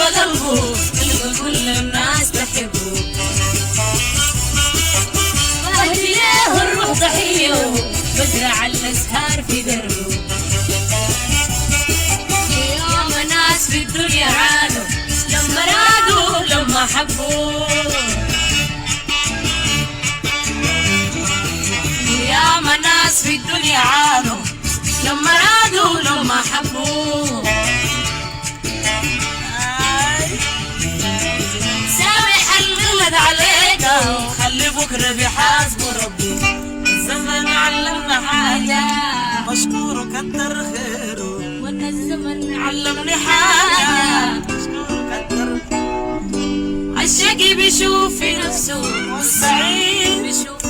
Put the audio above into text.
بقلبه تلقى كل الناس تحبه بهدي له الروح ضحية بزرع الأزهار في دربه يا ناس في الدنيا عانوا لما رادوا لما حبوا يا ناس في الدنيا عانوا لما رادوا لما حبوا سامح الغلد عليك وخلي بكره بيحاسبوا ربي الزمن علمنا حاجة مشكور وكتر خيره وانا الزمن علمني حاجة مشكور وكتر الشقي بيشوف في نفسه والسعيد بيشوف